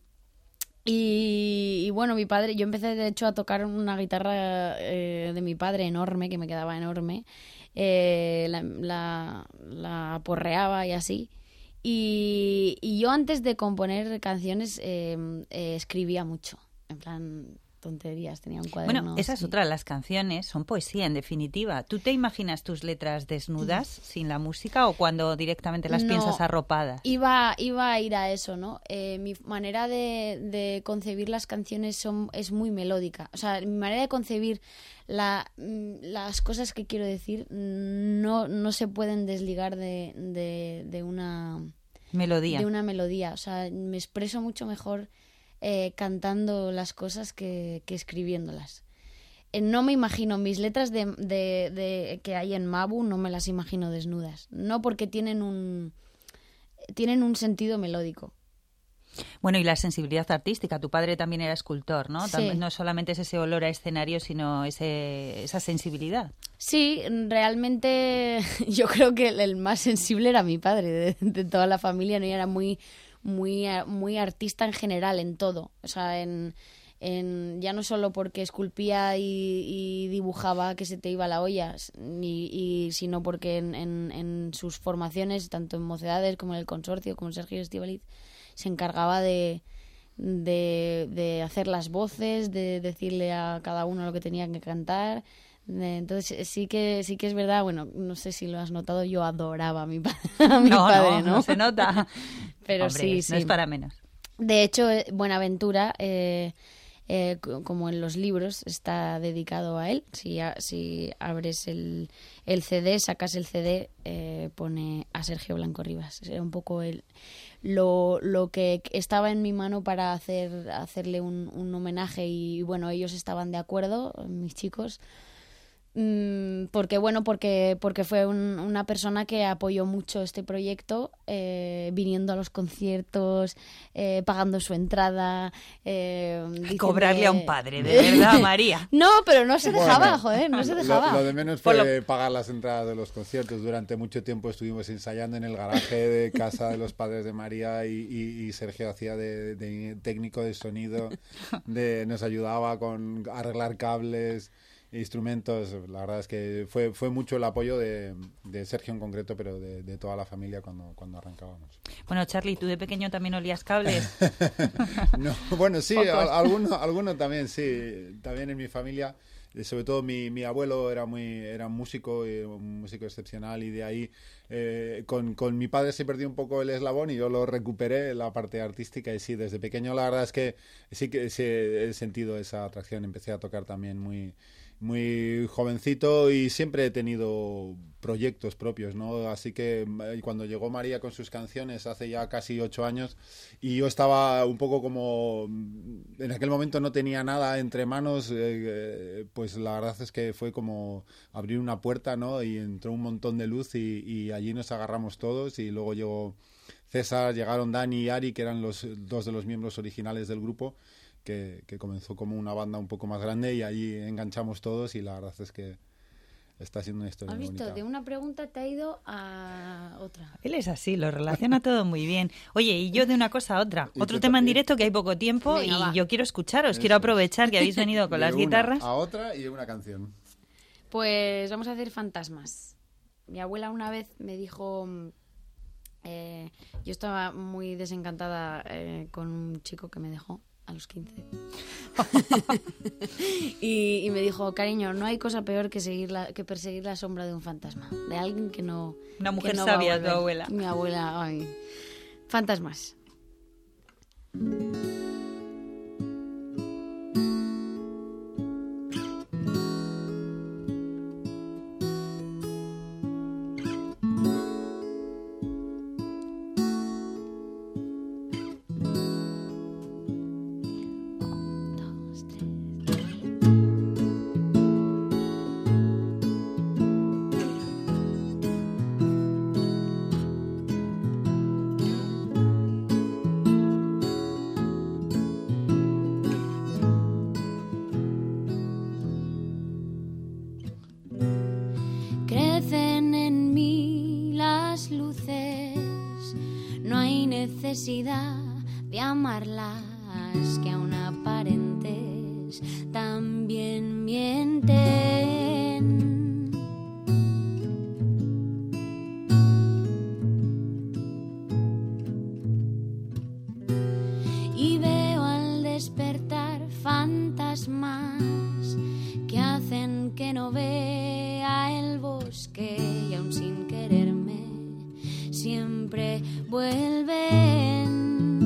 y, y bueno, mi padre, yo empecé de hecho a tocar una guitarra eh, de mi padre enorme, que me quedaba enorme, eh, la, la, la aporreaba y así. Y, y yo antes de componer canciones eh, eh, escribía mucho, en plan tonterías, tenía un cuaderno. Bueno, esa es sí. otra, las canciones son poesía en definitiva. ¿Tú te imaginas tus letras desnudas sin la música o cuando directamente las No, piensas arropadas? Iba, iba a ir a eso, ¿no? Eh, mi manera de, de concebir las canciones son, es muy melódica. O sea, mi manera de concebir la, las cosas que quiero decir no, no se pueden desligar de, de, de una melodía. De una melodía. O sea, me expreso mucho mejor eh, cantando las cosas que, que escribiéndolas. Eh, no me imagino mis letras de, de, de que hay en Mabú, no me las imagino desnudas. No porque tienen un tienen un sentido melódico. Bueno, y la sensibilidad artística. Tu padre también era escultor, ¿no? Sí. También, no solamente es ese olor a escenario, sino ese, esa sensibilidad. Sí, realmente yo creo que el, el más sensible era mi padre de, de toda la familia, ¿no? Y era muy, muy, muy artista en general, en todo. O sea, en, en, ya no solo porque esculpía y, y dibujaba que se te iba la olla, ni, y, sino porque en, en, en sus formaciones, tanto en Mocedades como en el Consorcio, como en Sergio Estíbaliz, se encargaba de, de, de hacer las voces, de decirle a cada uno lo que tenía que cantar. Entonces sí que sí que es verdad, bueno, no sé si lo has notado, yo adoraba a mi, pa- a mi no, padre, no, ¿no? no se nota. Pero Hombre, sí, no sí. es para menos. De hecho, Buenaventura, eh, eh, como en los libros, está dedicado a él. Si, a, si abres el, el C D, sacas el C D, eh, pone a Sergio Blanco Rivas. Era un poco el, lo, lo que estaba en mi mano para hacer hacerle un, un homenaje y, bueno, ellos estaban de acuerdo, mis chicos. Porque bueno, porque porque fue un, una persona que apoyó mucho este proyecto, eh, viniendo a los conciertos, eh, pagando su entrada, eh, diciendo... Cobrarle a un padre, de verdad, María. No, pero no se dejaba, Bueno, joder, no se dejaba. Lo, lo de menos fue lo... pagar las entradas de los conciertos. Durante mucho tiempo estuvimos ensayando en el garaje de casa de los padres de María y, y, y Sergio hacía de, de técnico de sonido, de, nos ayudaba con arreglar cables, instrumentos. La verdad es que fue fue mucho el apoyo de, de Sergio en concreto, pero de, de toda la familia cuando, cuando arrancábamos. Bueno, Charly, ¿tú de pequeño también olías cables? No, bueno, sí, a, alguno, alguno también, sí. También en mi familia, sobre todo mi, mi abuelo era muy era músico, un músico excepcional, y de ahí eh, con, con mi padre se perdió un poco el eslabón y yo lo recuperé, la parte artística, y sí, desde pequeño la verdad es que sí que sí, he sentido esa atracción. Empecé a tocar también muy muy jovencito y siempre he tenido proyectos propios, ¿no? Así que cuando llegó María con sus canciones hace ya casi ocho años y yo estaba un poco como... En aquel momento no tenía nada entre manos, eh, pues la verdad es que fue como abrir una puerta, ¿no? Y entró un montón de luz y, y allí nos agarramos todos, y luego llegó César, llegaron Dani y Ari, que eran los dos de los miembros originales del grupo, Que, que comenzó como una banda un poco más grande, y allí enganchamos todos, y la verdad es que está siendo una historia ¿Has muy visto? bonita. De una pregunta te ha ido a otra. Él es así, lo relaciona todo muy bien. Oye, y yo de una cosa a otra. ¿Y Otro qué tema en tal? directo, que hay poco tiempo. Venga, y va. yo quiero escucharos, Eso quiero es. aprovechar que habéis venido con De las una guitarras. a otra y una canción. Pues vamos a hacer fantasmas. Mi abuela una vez me dijo... Eh, yo estaba muy desencantada eh, con un chico que me dejó a los quince. y, y me dijo, cariño, no hay cosa peor que seguir la, que perseguir la sombra de un fantasma, de alguien que no... Una mujer que no va a sabia, tu volver". abuela. Mi abuela, ay. Fantasmas. Crecen en mí las luces, no hay necesidad de amarlas, que aun aparentes también mienten. Y veo al despertar fantasmas que hacen que no vea el bosque, y aun sin quererme siempre vuelven.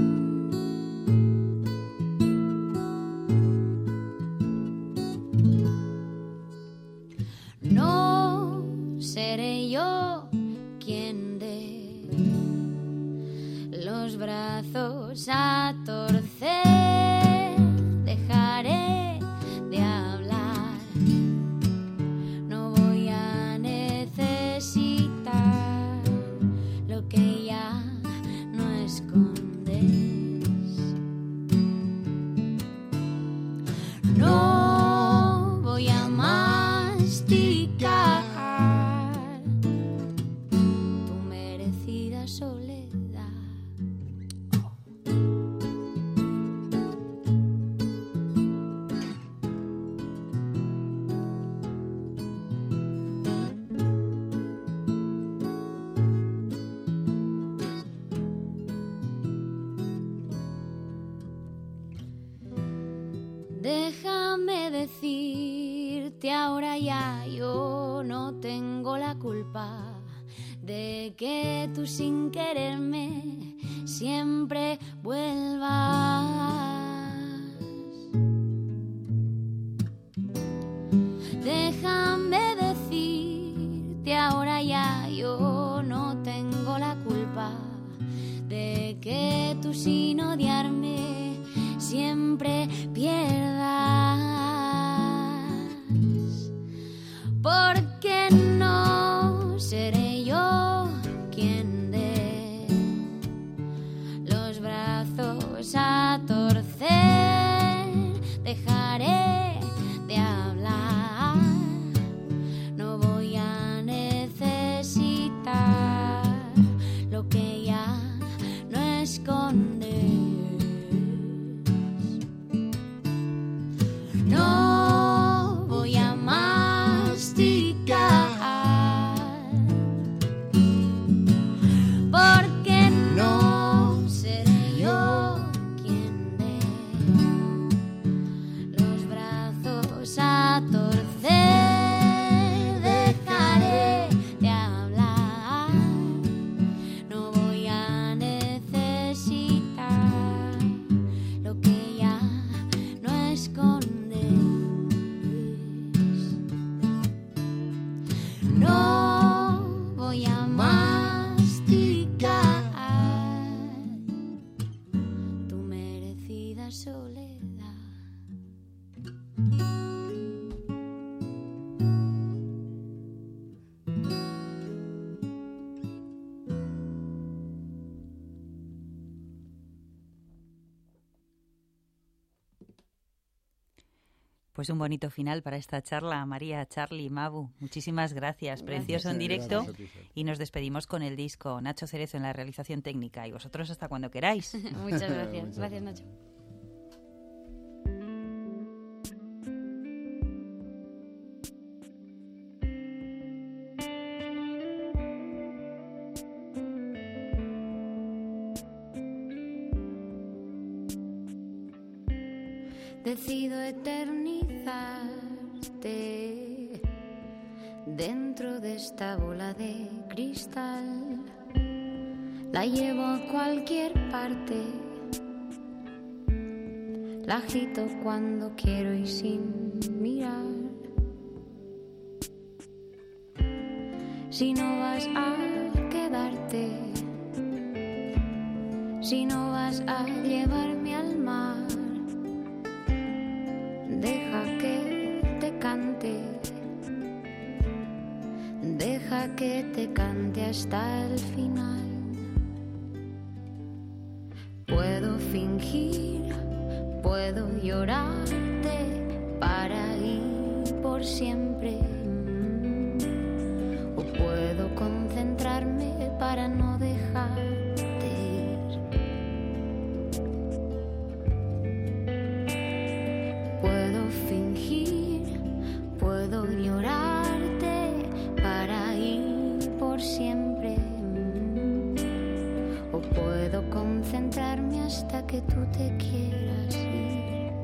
No seré yo quien dé los brazos a torcer, dejaré de hablar, no voy a necesitar lo que ya no escondes. No voy a masticar tu merecida soledad. decirte ahora ya, yo no tengo la culpa de que tú sin quererme siempre vuelvas. Déjame decirte ahora ya, yo no tengo la culpa de que tú sin odiarme siempre pierdas. Porque no seré yo quien dé los brazos a torcer. Dejaré de hablar, no voy a necesitar lo que ya no escondes. No voy a masticar, porque no seré yo quien dé los brazos a torcer. Dejaré de hablar, no voy a necesitar lo que ya no escondes. No voy a masticar tu merecida soledad. Pues un bonito final para esta charla, María, Charly, Mabu. Muchísimas gracias. Precioso en directo. Y nos despedimos con el disco. Nacho Cerezo en la realización técnica. Y vosotros hasta cuando queráis. Muchas gracias. Gracias, Nacho. Decido eternizarte dentro de esta bola de cristal. La llevo a cualquier parte, la agito cuando quiero y sin mirar. Si no vas a quedarte, si no vas a llevarme al mar, deja que te cante, deja que te cante hasta el final. Puedo fingir, puedo llorarte para ir por siempre, o puedo concentrarme para no dejarte ir. Puedo fingir, puedo llorarte para ir por siempre, o puedo concentrarme hasta que tú te quieras ir.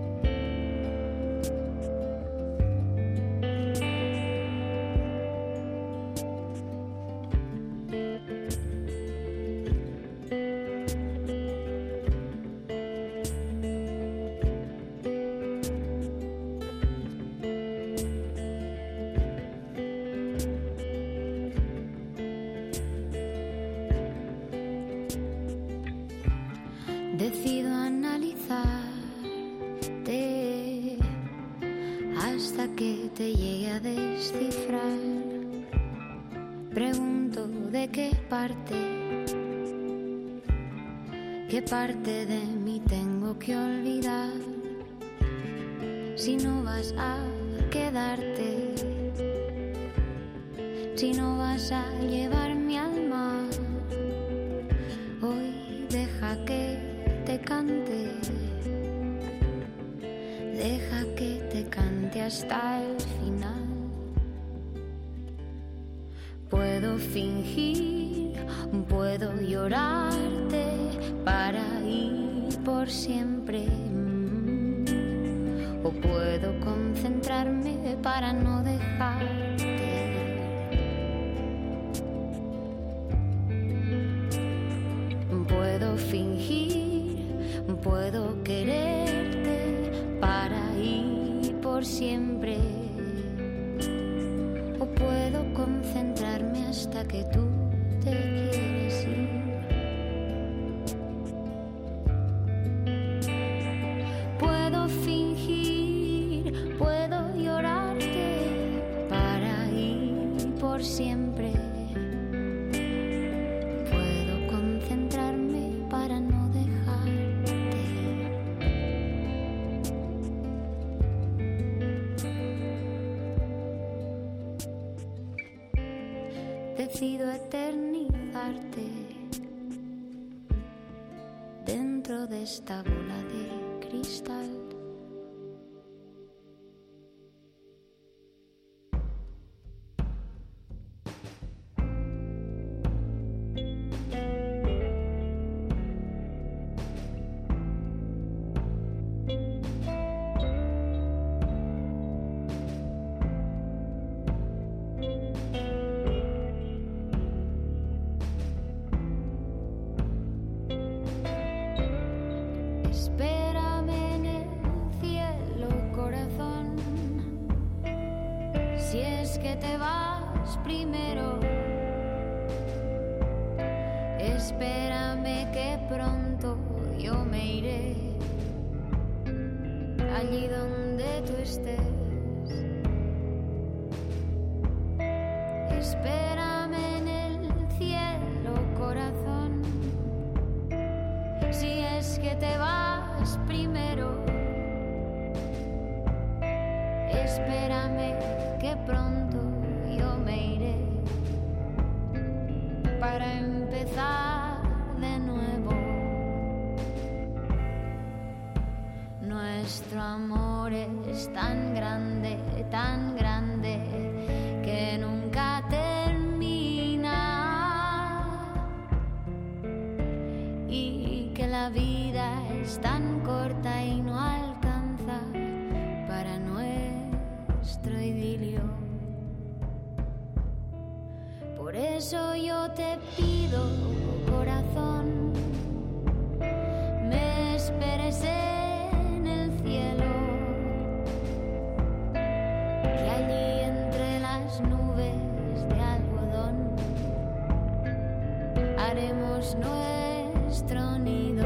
Decido analizarte hasta que te llegue a descifrar. Pregunto de qué parte, qué parte de mí tengo que olvidar. Si no vas a quedarte, si no vas a llevarme al mar, hoy deja que te cante, deja que te cante hasta el final. Puedo fingir, puedo llorarte para ir por siempre, o o puedo concentrarme para no dejarte. Puedo fingir, puedo quererte para ir por siempre, o puedo concentrarme hasta que tú te quieres ir. Puedo fingir, puedo llorarte para ir por siempre. Puedo concentrarme para no dejarte. Decido eternizarte dentro de esta bola de cristal. Espérame en el cielo, corazón, si es que te vas primero. Espérame que pronto yo me iré allí donde tú estés. Espérame en el cielo, corazón, si es que te vas primero. Espérame que pronto yo me iré para empezar de nuevo. Nuestro amor es tan grande, tan grande, que nunca termina, y que la vida es tan corta y no alcanza para nuestro idilio. Por eso yo te pido, corazón, me esperes en el cielo, que allí entre las nubes de algodón haremos nuestro nido.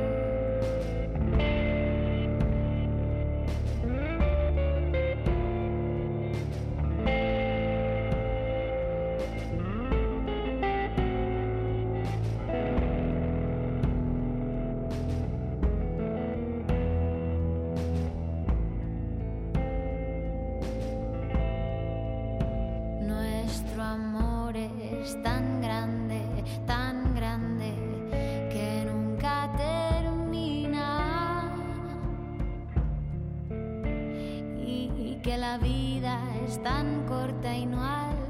Nuestro amor es tan grande, tan grande, que nunca termina, y que la vida es tan corta y no alcanza